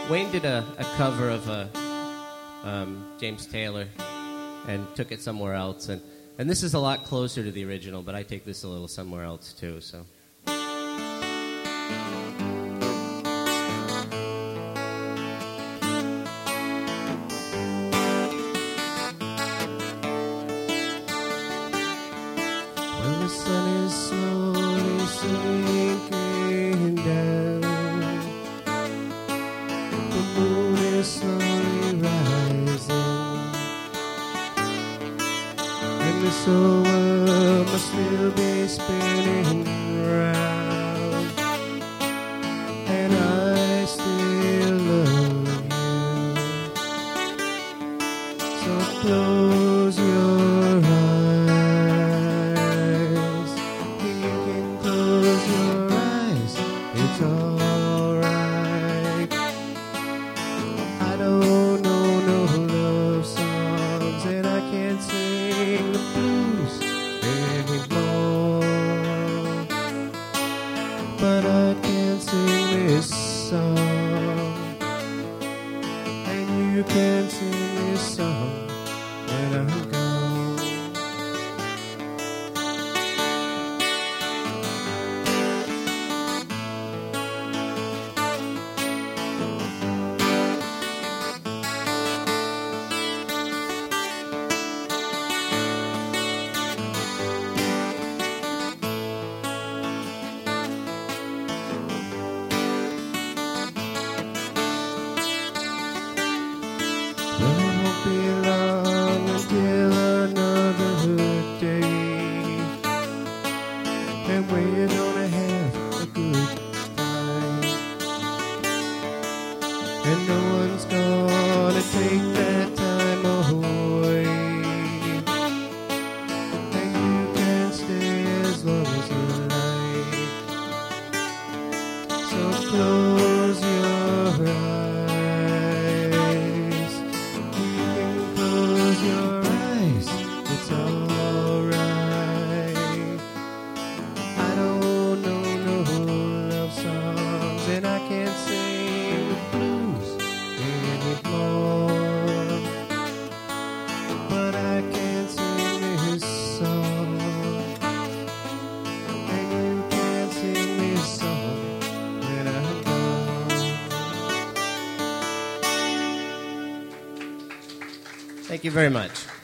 Wayne did a cover of James Taylor and took it somewhere else. And this is a lot closer to the original, but I take this a little somewhere else too. So. Well, the sun is slowly sinking down. The moon is slowly rising, and this whole world must still be spinning round, and I still love you. So close your eyes. You can close your eyes. It's alright. I don't know no love songs, and I can't sing the blues anymore, but I can sing this song, and you can sing this song when I'm gone. Well, it won't be long until another day, and we're gonna have a good time, and no one's gonna take that time away, and you can stay as long as you like. So close your eyes. Close your eyes, it's alright. I don't know no love songs, and I can't sing the blues anymore, but I can sing this song, and you can sing this song when I'm gone. Thank you very much.